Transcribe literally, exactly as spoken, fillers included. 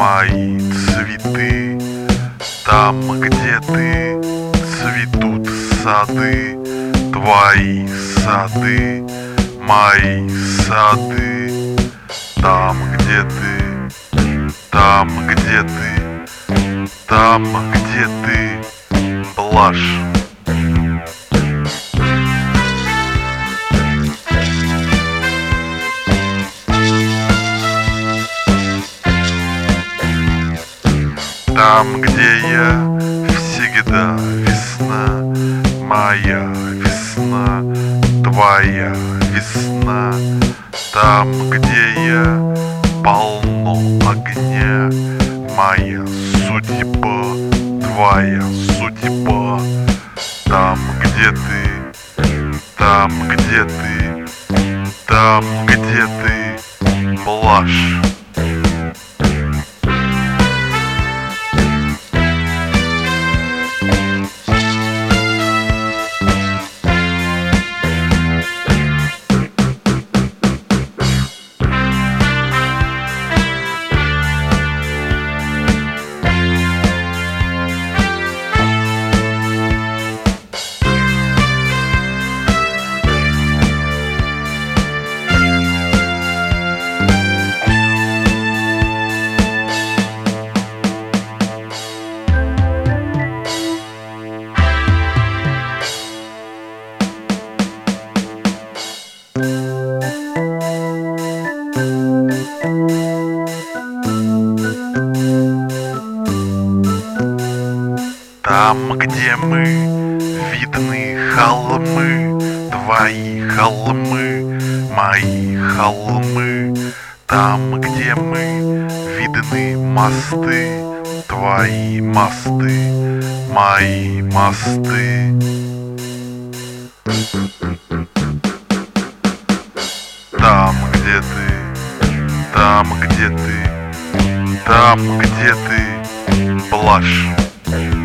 мои цветы. Там, где ты, цветут сады, твои сады, мои сады. Там, где ты, там, где ты, там, где ты, блажь. Там, где я, всегда весна, моя весна, твоя весна. Там, где я, полно огня, моя судьба, твоя судьба. Там, где ты, там, где ты, там, где ты, блажь. Там, где мы, видны холмы, твои холмы, мои холмы. Там, где мы, видны мосты, твои мосты, мои мосты. Там, где ты, там, где ты, там, где ты, блажь.